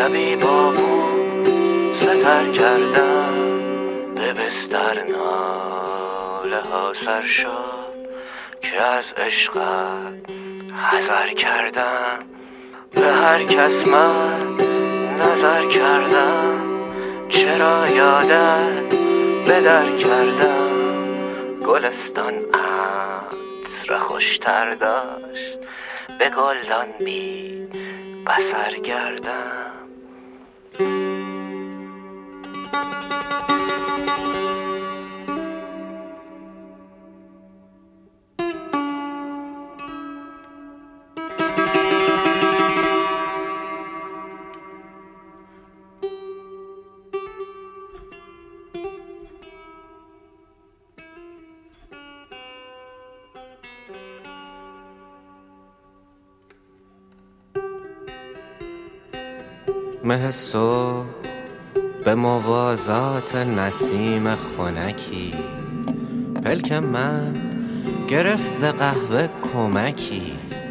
شبی با ستر کردم، به بستر ناله ها سر شد که از عشقت حذر کردم. به هر کس من نظر کردم، چرا یادت به در کردم. گلستان عطر خوشتر داشت، به گلدان بی بصر گردم. مه صبح به موازات نسیم خنکی، پلک من گرفت ز قهوه کمکی.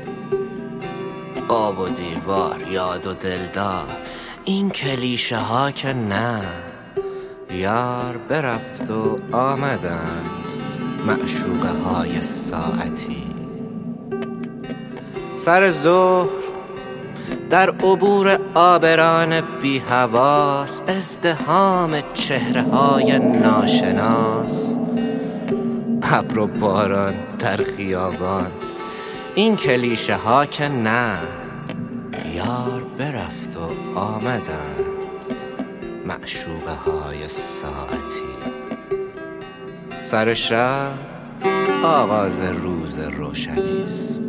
آب و دیوار، یاد و دلدار، این کلیشه ها که نه. یار برفت و آمدند معشوقه های ساعتی. سر ظهر در عبور آبران بی حواس، ازدحام چهره های ناشناس. ابر و باران در خیابان، این کلیشه ها که نه. یار برفت و آمدند معشوقه های ساعتی. سر شب آغاز روز روشنیست،